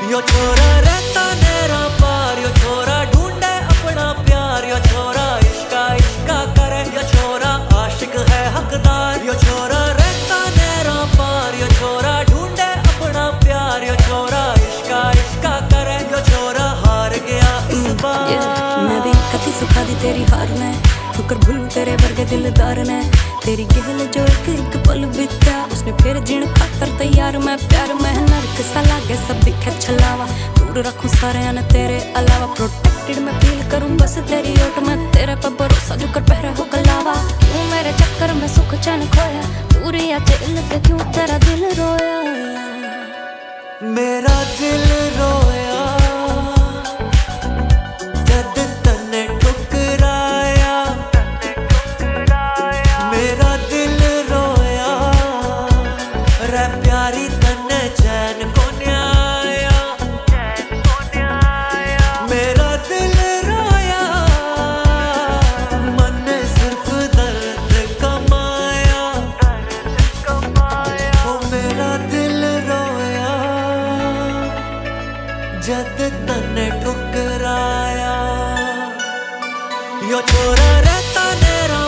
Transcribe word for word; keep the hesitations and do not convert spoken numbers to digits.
यो छोरा रहता नेरा पार, यो छोरा ढूंढे अपना प्यार, यो छोरा इश्का इश्का करे, यो छोरा आशिक है हकदार। यो छोरा रहता नेरा पार, यो छोरा ढूंढे अपना प्यार, यो छोरा इश्का इश्का करे, यो छोरा हार गया इस बार। yeah, मैं भी कति सुखा दी तेरी हार में, ठोकर भूलूं तेरे वर्गे दिलदार ने। तेरी गहल जो एक एक पल बीता, उसने फिर जीण खातर तैयार। मैं प्यार में नरक सा लागे सब दिखे छलावा, दूर रखूं सारे ने तेरे अलावा। प्रोटेक्टेड मैं फील करूं बस तेरी ओट में, तेरे पर भरोसा जो कर पहरे हो कलावा। क्यों मेरे चक्कर में सुख चैन खोया, दूर या जेल के क्यों तेरा दिल रोया। मेरा दिल रोया जद तन्ने ठुकराया, मेरा दिल रोया रे प्यारी तन्ने चैन को न्याया। मेरा दिल रोया मन ने सिर्फ दर्द कमाया। ओ मेरा दिल रोया जद तन्ने ठुकराया। यो छोरा रहता नेरा